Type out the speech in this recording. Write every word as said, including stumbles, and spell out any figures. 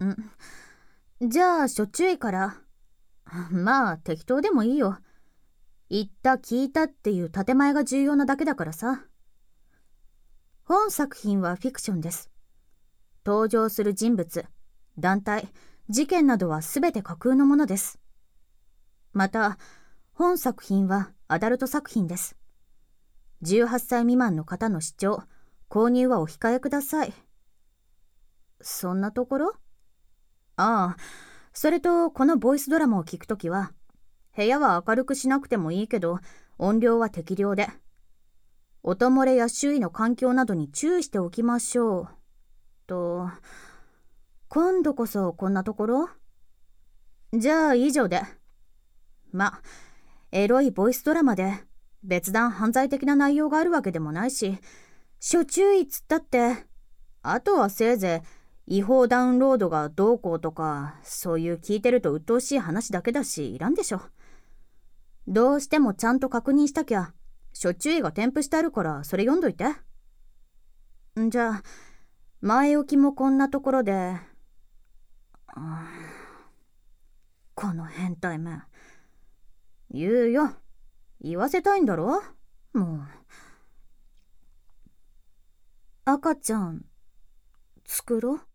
んじゃあしょっちゅういから。まあ適当でもいいよ。言った聞いたっていう建前が重要なだけだからさ。本作品はフィクションです。登場する人物、団体、事件などはすべて架空のものです。また、本作品はアダルト作品です。じゅうはっさい未満の方の視聴、購入はお控えください。そんなところ？ああ、それとこのボイスドラマを聞くときは、部屋は明るくしなくてもいいけど、音量は適量で。音漏れや周囲の環境などに注意しておきましょう。と、今度こそこんなところ？じゃあ以上で。ま、エロいボイスドラマで別段犯罪的な内容があるわけでもないし、初注意っつったって、あとはせいぜい違法ダウンロードがどうこうとか、そういう聞いてると鬱陶しい話だけだし、いらんでしょ。どうしてもちゃんと確認したきゃ、初注意が添付してあるからそれ読んどいて。んじゃあ、前置きもこんなところで、この変態め。言うよ。言わせたいんだろ？もう。赤ちゃん、作ろう。